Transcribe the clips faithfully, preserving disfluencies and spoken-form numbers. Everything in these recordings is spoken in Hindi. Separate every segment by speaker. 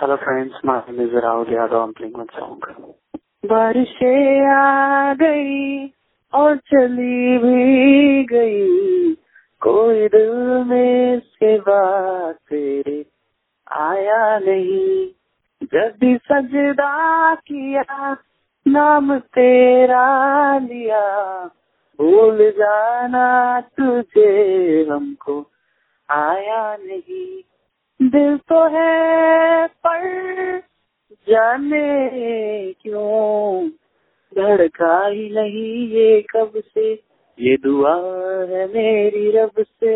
Speaker 1: Hello friends, my name is Rahul Yadav. I'm playing one song. बारिशें आ गई और चली भी गई, कोई दिल में सिवा तेरे आया नहीं। जब भी सजदा किया नाम तेरा लिया, भूल जाना तुझे हमको आया नहीं। दिल तो है पर जाने क्यों धड़का ही नहीं ये कब से, ये दुआ है मेरी रब से,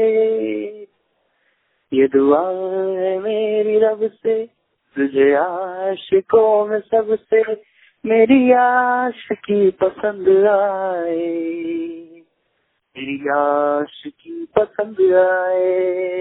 Speaker 1: ये दुआ है मेरी रब से। तुझे आशिकों में सबसे मेरी आशिकी पसंद आए, मेरी आशिकी पसंद आए,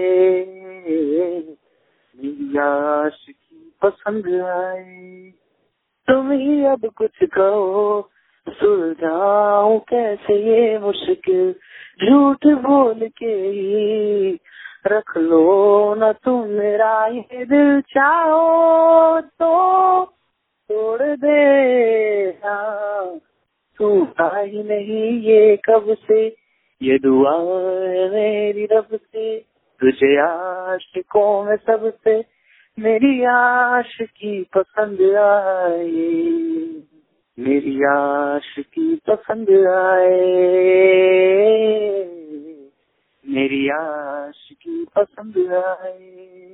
Speaker 1: मेरी आशिकी पसंद आए। तुम ही अब कुछ कहो, सुलझाऊं कैसे ये मुश्किल, झूठ बोल के ही रख लो न तुम मेरा ये दिल, चाहो तो तोड़ देना, टूटा ही नहीं ये कब से, ये दुआ है मेरी रब से। तुझे आशिकों में सबसे मेरी आशिकी पसंद आए, मेरी आशिकी पसंद आए, मेरी आशिकी पसंद आए।